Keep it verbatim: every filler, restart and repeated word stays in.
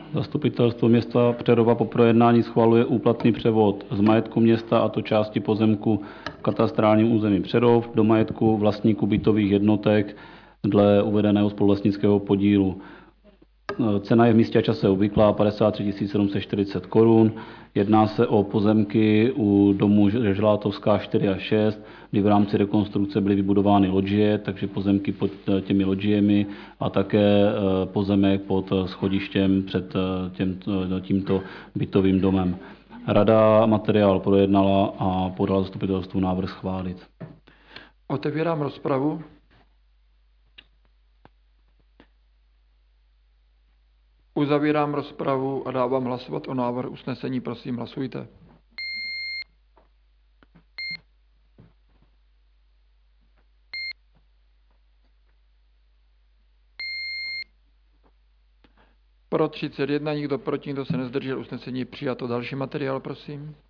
Zastupitelstvo města Přerova po projednání schvaluje úplatný převod z majetku města, a to části pozemku v katastrálním území Přerov, do majetku vlastníků bytových jednotek dle uvedeného spoluvlastnického podílu. Cena je v místě a čase obvyklá padesát tři tisíc sedm set čtyřicet korun. Jedná se o pozemky u domu Želátovská čtyři a šest, kdy v rámci rekonstrukce byly vybudovány loďie, takže pozemky pod těmi loďiemi a také pozemek pod schodištěm před tím, tímto bytovým domem. Rada materiál projednala a podala zastupitelstvu návrh schválit. Otevírám rozpravu. Uzavírám rozpravu a dávám hlasovat o návrhu usnesení. Prosím, hlasujte. Pro třicet jedna, nikdo proti, nikdo se nezdržel, usnesení přijato. Další materiál, prosím.